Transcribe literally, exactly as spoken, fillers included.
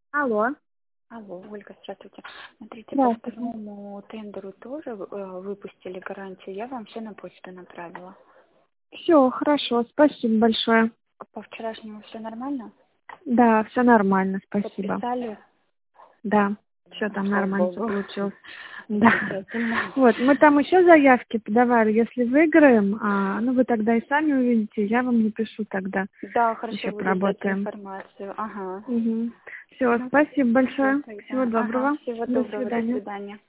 Алло. Алло, Ольга, здравствуйте. Смотрите, по Здравствуйте. второму тендеру тоже э, выпустили гарантию. Я вам все на почту направила. Все, хорошо, спасибо большое. По вчерашнему все нормально? Да, все нормально, спасибо. Подписали? Да, все А, там слава нормально всё богу. получилось. Да. Замечательно. Вот, мы там еще заявки подавали. Если выиграем, а, ну вы тогда и сами увидите, я вам напишу тогда. Да, хорошо, Еще буду ждать поработаем. информацию. Ага. Угу. Все, Ну, спасибо всё большое. Всего тогда. Ага, доброго. всего До доброго. До свидания. свидания.